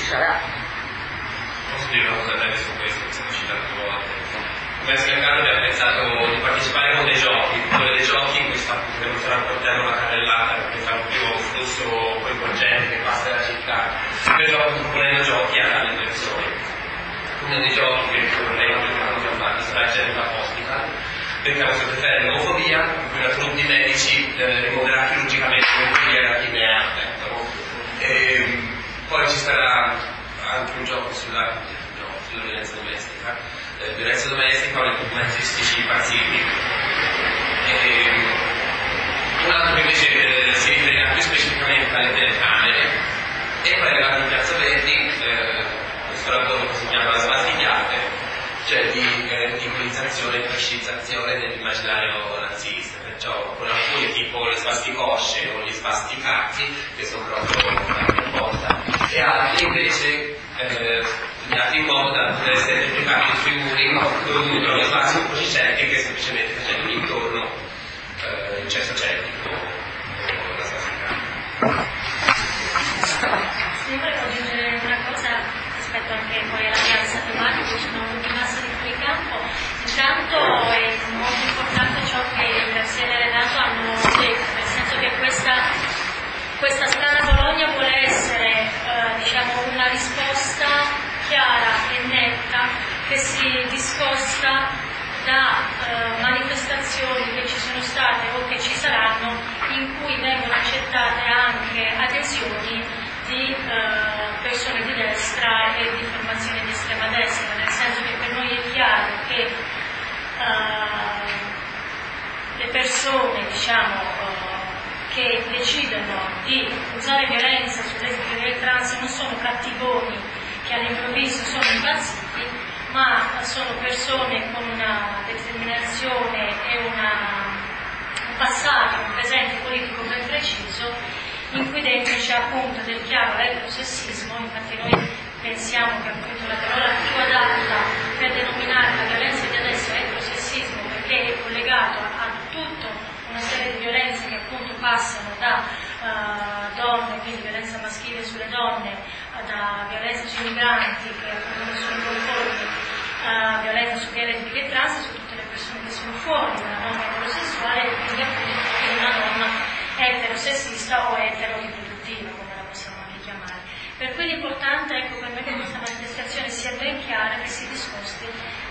sarà. Posso dire una cosa breve su questo, che siamo citati più volte. Come Scancano abbiamo pensato di partecipare con dei giochi, quello dei giochi in cui dobbiamo fare un portello una carrellata, perché fa un primo flusso coinvolgente che passa dalla città, però proponendo giochi alle persone. Uno dei giochi che vorrei chiamare Strategia della Hospital, perché la vostra preferire l'omofobia, in cui una troupe di medici rimuoverà chirurgicamente l'omofobia lineare. Poi ci sarà anche un gioco sulla violenza domestica. Violenza domestica o i nazistici impazziti. Un altro che invece si riferirà più specificamente alle telecamere, e poi arrivato in Piazza Verdi questo lavoro che si chiama Smasticate, cioè di ridicolizzazione e fascizzazione dell'immaginario nazista, perciò con alcuni tipo le svasticosce o gli svasticati, che sono proprio in volta, e altri invece studiati in modo da poter essere replicati sui muri con lo spazio cosciente che semplicemente facendo intorno il cesso celtico o la svasticata. Sì, volevo aggiungere una cosa rispetto anche poi alla piazza tematica, sono rimasta di fuori campo. Intanto è molto importante ciò che Garcia e Renato hanno detto, nel senso che questa strana Bologna vuole essere una risposta chiara e netta che si discosta da manifestazioni che ci sono state o che ci saranno, in cui vengono accettate anche adesioni di persone di destra e di formazioni di estrema destra, nel senso che per noi è chiaro che le persone che decidono di usare violenza su lesbiche e trans non sono cattivoni che all'improvviso sono impazziti, ma sono persone con una determinazione e un passato, un presente politico ben preciso, in cui dentro c'è appunto del chiaro eterosessismo. Infatti noi pensiamo che appunto la parola più adatta per denominare la violenza di adesso è eterosessismo, perché è collegato a tutta una serie di violenze che appunto passano da donne, quindi violenza maschile sulle donne, da violenza sui migranti che appunto non sono conformi, violenza su lesbiche e trans, su tutte le persone che sono fuori dalla norma eterosessuale, e quindi appunto una norma eterosessista o eteroriproduttiva, come la possiamo anche chiamare. Per cui l'importante è per me che questa manifestazione sia ben chiara, che si discosti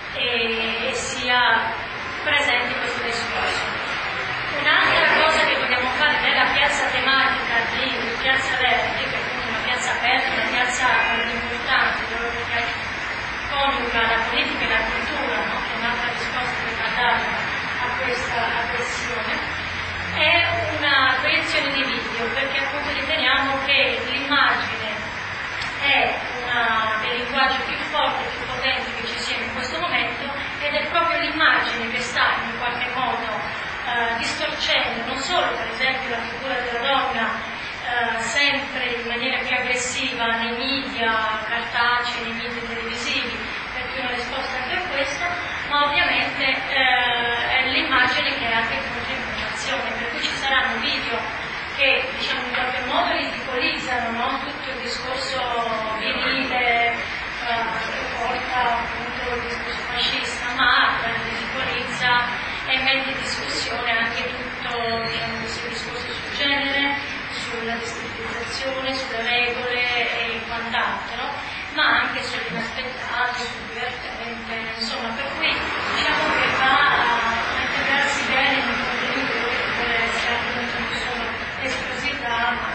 e sia presente questo discorso. Un'altra cosa che dobbiamo fare nella piazza tematica di Piazza Verdi, che è una piazza aperta, una piazza importante, dove coniuga la politica e la cultura, no? Che è un'altra risposta che va data a questa aggressione, è una proiezione di video, perché appunto riteniamo che l'immagine è del linguaggio più forte e più potente che ci sia in questo momento, ed è proprio l'immagine che sta in qualche modo distorcendo non solo per esempio la figura della donna sempre in maniera più aggressiva nei media cartacei, nei media televisivi, per cui una risposta anche a questo, ma ovviamente è l'immagine che è anche controinformazione, per cui ci saranno video che in qualche modo ridicolizzano, no? Tutto il discorso virile che porta appunto il discorso fascista, ma ridicolizza e mette in discussione anche tutto il discorso sul genere, sulla distribuzione, sulle regole e quant'altro, ma anche sull'inaspettato, sul divertente, insomma, per cui diciamo che va a integrarsi bene in un contenuto che vuole essere appunto non solo esclusività, ma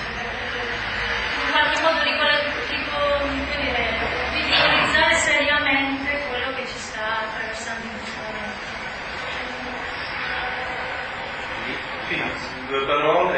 in qualche modo ridicolizzare seriamente quello che ci sta attraversando in questo momento. Due parole,